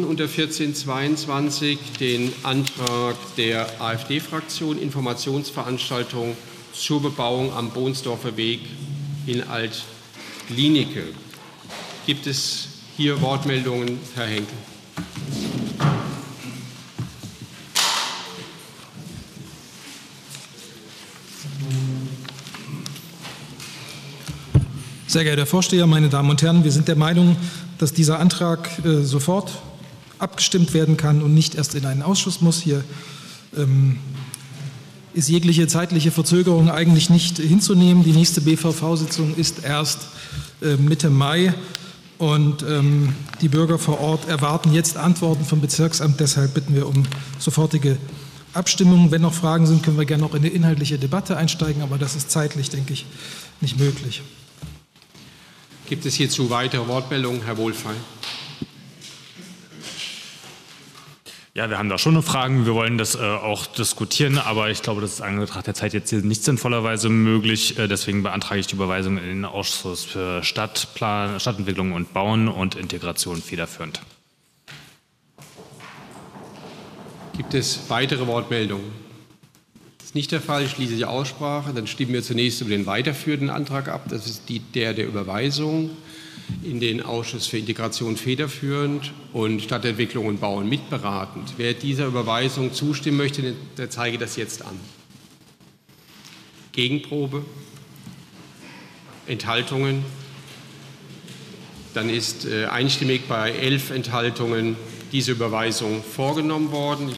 unter 1422 den Antrag der AfD-Fraktion, Informationsveranstaltung zur Bebauung am Bohnsdorfer Weg in Alt-Glienicke. Gibt es hier Wortmeldungen, Herr Henkel? Sehr geehrter Herr Vorsteher, meine Damen und Herren, wir sind der Meinung, dass dieser Antrag sofort abgestimmt werden kann und nicht erst in einen Ausschuss muss. Hier ist jegliche zeitliche Verzögerung eigentlich nicht hinzunehmen. Die nächste BVV-Sitzung ist erst Mitte Mai und die Bürger vor Ort erwarten jetzt Antworten vom Bezirksamt. Deshalb bitten wir um sofortige Abstimmung. Wenn noch Fragen sind, können wir gerne noch in eine inhaltliche Debatte einsteigen, aber das ist zeitlich, denke ich, nicht möglich. Gibt es hierzu weitere Wortmeldungen? Herr Wohlfeil. Ja, wir haben da schon noch Fragen. Wir wollen das auch diskutieren, aber ich glaube, das ist in Anbetracht der Zeit jetzt hier nicht sinnvollerweise möglich. Deswegen beantrage ich die Überweisung in den Ausschuss für Stadtentwicklung und Bauen und Integration federführend. Gibt es weitere Wortmeldungen? Das ist nicht der Fall. Ich schließe die Aussprache. Dann stimmen wir zunächst über den weiterführenden Antrag ab. Das ist der Überweisung in den Ausschuss für Integration federführend und Stadtentwicklung und Bauen mitberatend. Wer dieser Überweisung zustimmen möchte, der zeige das jetzt an. Gegenprobe? Enthaltungen? Dann ist einstimmig bei 11 Enthaltungen diese Überweisung vorgenommen worden.